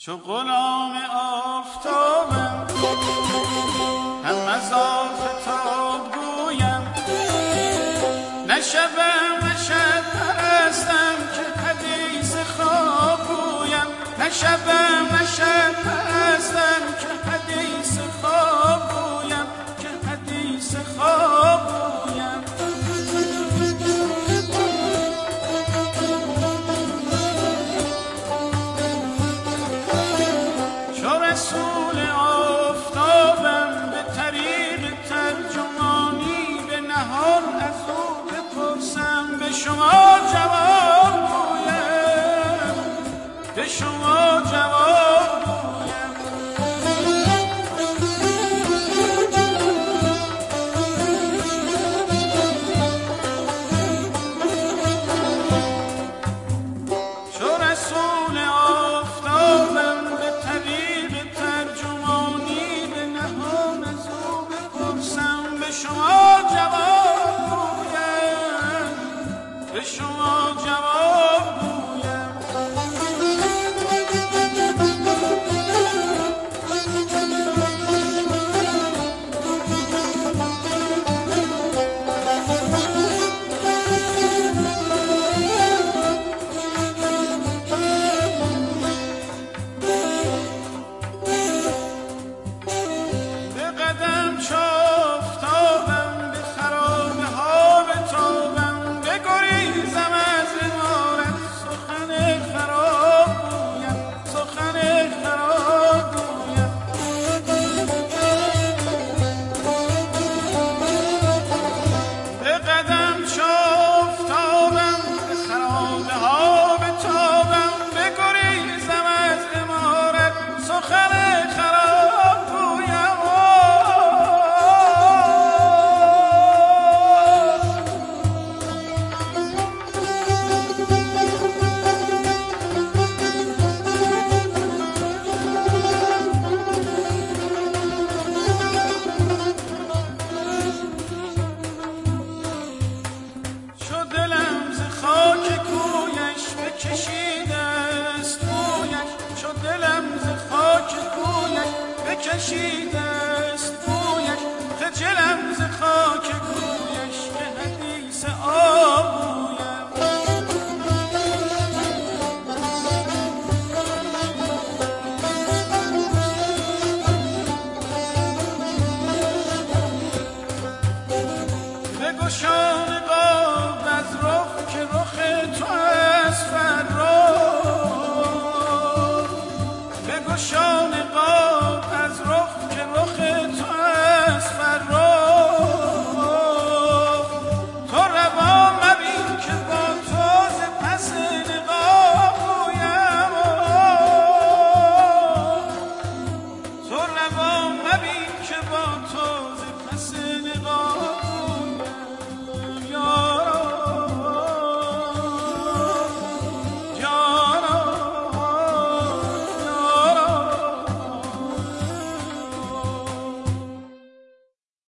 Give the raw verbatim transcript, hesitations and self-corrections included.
چو غلام آفتابم هم از آفتاب گویم، نه شبم نه شب پرستم که حدیث خواب گویم، نه شبم نه شب پرستم که حدیث خواب گویم، که حدیث خواب گویم. رسول آفتابم به طریق ترجمانی به نهار از او بپرسم، به شما جواب گویم، به شما جواب گویم. چو رسول آفتابم به طریق شما جواب گویم، به شما جواب گویم. به قدم چافتابم به خرابه ها بتابم، بگریزم از عمارت سخن خراب گویم، سخن خراب گویم. به قدم چافتابم به خرابه ها بتابم، بگریزم از عمارت سخن خراب گویم. چو دلم ز خاک کویش بکشیده است بویش، چو دلم ز خاک کویش بکشیده است بویش، خجلم ز خاک کویش به حدیث آب گویم. بگشا نقاب از رخ که رخ تو است فرخ، بگشا نقاب از رخ که رخ تو است فرخ. تو روا مبین که با تو ز پس نقاب گویم، تو روا مبین که با تو ز پس نقاب